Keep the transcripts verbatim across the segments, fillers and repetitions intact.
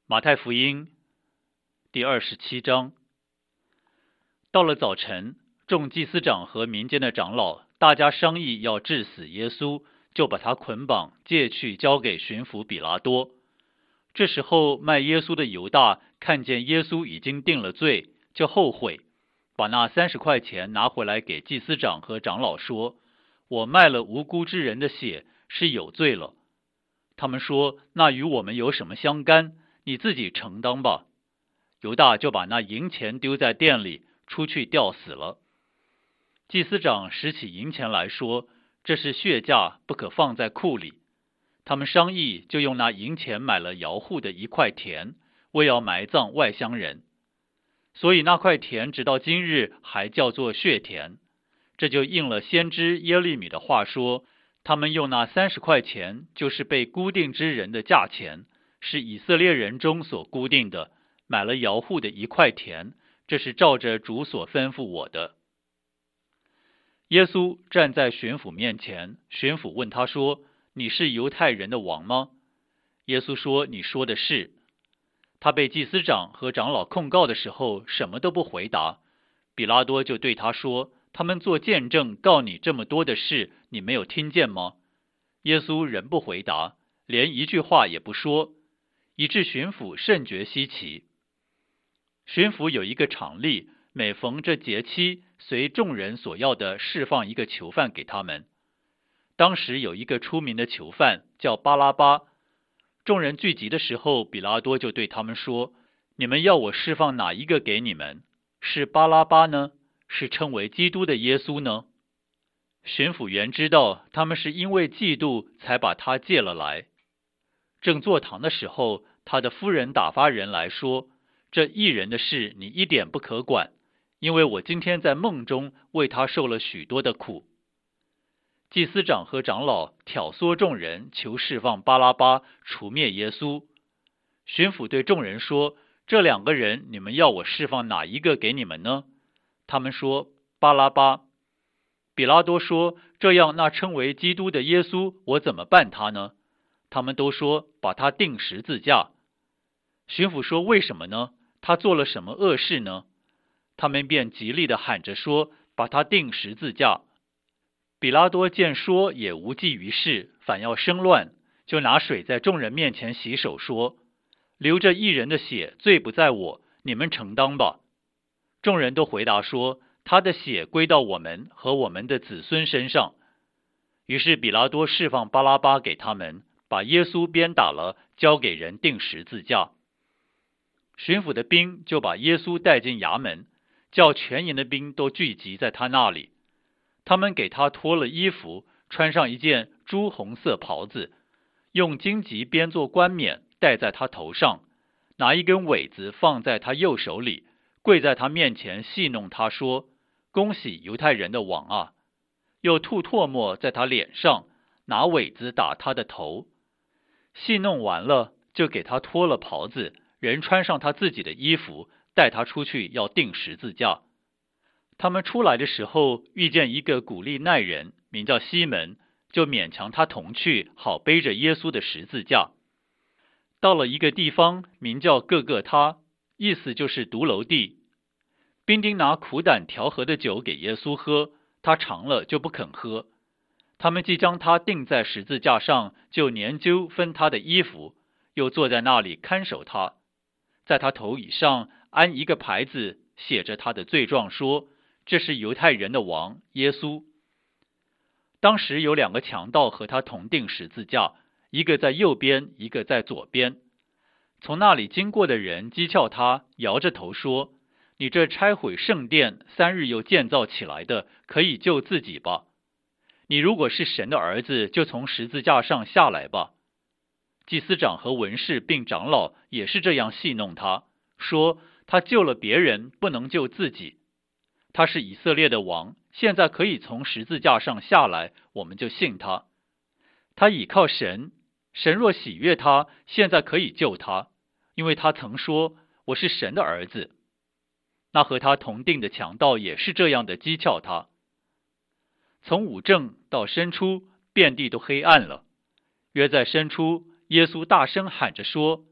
马太福音第二十七章。到了早晨，众祭司长和民间的长老，大家商议要治死耶稣，就把他捆绑，借去交给巡抚比拉多。这时候卖耶稣的犹大看见耶稣已经定了罪，就后悔，把那三十块钱拿回来给祭司长和长老说：“我卖了无辜之人的血，是有罪了。”他们说：“那与我们有什么相干？你自己承当吧。”犹大就把那银钱丢在店里，出去吊死了。祭司长拾起银钱来说：“这是血价，不可放在库里。”他们商议，就用那银钱买了窑户的一块田，为要埋葬外乡人。所以那块田直到今日还叫做血田。这就应了先知耶利米的话说：“他们用那三十块钱，就是被估定之人的价钱，是以色列人中所估定的，买了窑户的一块田，这是照着主所吩咐我的。”耶稣站在巡抚面前，巡抚问他说：“你是犹太人的王吗？”耶稣说：“你说的是。”他被祭司长和长老控告的时候，什么都不回答。比拉多就对他说：“他们做见证告你这么多的事，你没有听见吗？”耶稣仍不回答，连一句话也不说，以致巡抚甚觉稀奇。巡抚有一个常例，每逢这节期，随众人所要的释放一个囚犯给他们。当时有一个出名的囚犯叫巴拉巴。众人聚集的时候，比拉多就对他们说：“你们要我释放哪一个给你们？是巴拉巴呢？是称为基督的耶稣呢？”巡抚原知道他们是因为嫉妒才把他借了来。正坐堂的时候，他的夫人打发人来说：“这义人的事你一点不可管，因为我今天在梦中为他受了许多的苦。”祭司长和长老挑唆众人，求释放巴拉巴，除灭耶稣。巡抚对众人说：“这两个人，你们要我释放哪一个给你们呢？”他们说：“巴拉巴。”比拉多说：“这样，那称为基督的耶稣，我怎么办他呢？”他们都说：“把他钉十字架。”巡抚说：“为什么呢？他做了什么恶事呢？”他们便极力地喊着说：“把他钉十字架。”比拉多见说也无济于事，反要生乱，就拿水在众人面前洗手，说：“流着义人的血，罪不在我，你们承当吧。”众人都回答说：“他的血归到我们和我们的子孙身上。”于是比拉多释放巴拉巴给他们，把耶稣鞭打了，交给人钉十字架。巡抚的兵就把耶稣带进衙门，叫全营的兵都聚集在他那里。他们给他脱了衣服，穿上一件朱红色袍子，用荆棘编作冠冕戴在他头上，拿一根苇子放在他右手里，跪在他面前戏弄他说：“恭喜犹太人的王啊！”又吐唾沫在他脸上，拿苇子打他的头。戏弄完了，就给他脱了袍子，人穿上他自己的衣服，带他出去要钉十字架。他们出来的时候，遇见一个古利奈人，名叫西门，就勉强他同去，好背着耶稣的十字架。到了一个地方，名叫各各他，意思就是独楼地。兵丁拿苦胆调和的酒给耶稣喝，他尝了就不肯喝。他们既将他钉在十字架上，就研究分他的衣服，又坐在那里看守他。在他头以上安一个牌子，写着他的罪状，说：“这是犹太人的王耶稣。”当时有两个强盗和他同钉十字架，一个在右边，一个在左边。从那里经过的人讥诮他，摇着头说：“你这拆毁圣殿，三日又建造起来的，可以救自己吧？你如果是神的儿子，就从十字架上下来吧。”祭司长和文士并长老也是这样戏弄他，说：“他救了别人，不能救自己。他是以色列的王，现在可以从十字架上下来，我们就信他。他倚靠神，神若喜悦他，现在可以救他，因为他曾说：我是神的儿子。”那和他同定的强盗也是这样的讥诮他。从午正到申初，遍地都黑暗了。约在申初，耶稣大声喊着说：“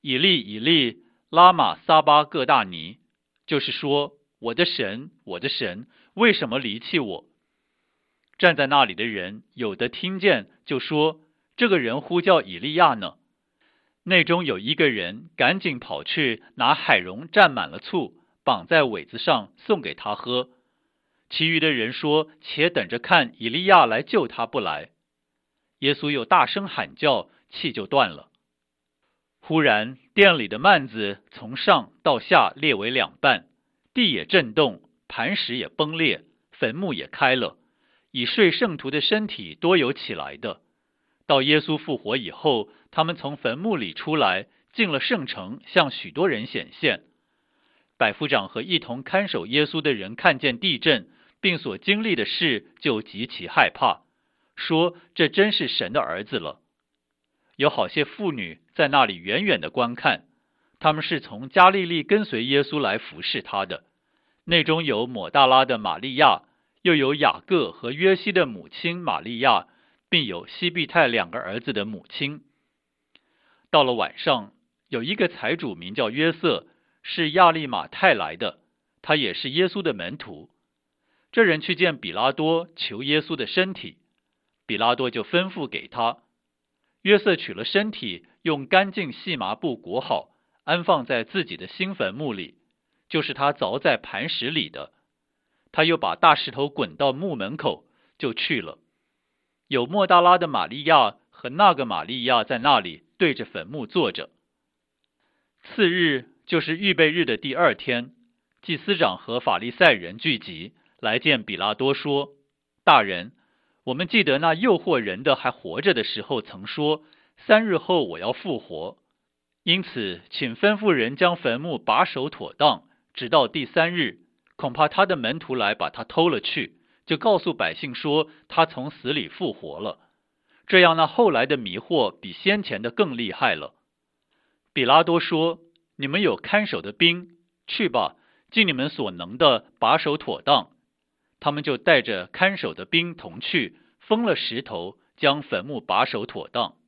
以利以利，拉玛撒巴各大尼，就是说，我的神，我的神，为什么离弃我？站在那里的人有的听见，就说，这个人呼叫以利亚呢。内中有一个人赶紧跑去拿海蓉蘸满了醋，绑在苇子上送给他喝。其余的人说，且等着看以利亚来救他不来。耶稣又大声喊叫，气就断了。忽然殿里的幔子从上到下裂为两半，地也震动，磐石也崩裂，坟墓也开了，以睡圣徒的身体多有起来的。到耶稣复活以后，他们从坟墓里出来，进了圣城，向许多人显现。百夫长和一同看守耶稣的人看见地震，并所经历的事，就极其害怕，说这真是神的儿子了。有好些妇女在那里远远的观看，他们是从加利利跟随耶稣来服侍他的。内中有抹大拉的玛利亚，又有雅各和约西的母亲玛利亚，并有西庇太两个儿子的母亲。到了晚上，有一个财主名叫约瑟，是亚利马太来的，他也是耶稣的门徒。这人去见比拉多，求耶稣的身体，比拉多就吩咐给他。约瑟取了身体，用干净细麻布裹好，安放在自己的新坟墓里，就是他凿在磐石里的。他又把大石头滚到墓门口，就去了。有抹大拉的玛利亚和那个玛利亚在那里对着坟墓坐着。次日，就是预备日的第二天，祭司长和法利赛人聚集，来见比拉多说，大人，我们记得那诱惑人的还活着的时候曾说，三日后我要复活。因此请吩咐人将坟墓把守妥当，直到第三日，恐怕他的门徒来把他偷了去，就告诉百姓说他从死里复活了。这样那后来的迷惑比先前的更厉害了。比拉多说，你们有看守的兵，去吧，尽你们所能的把守妥当。他们就带着看守的兵同去，封了石头，将坟墓把守妥当。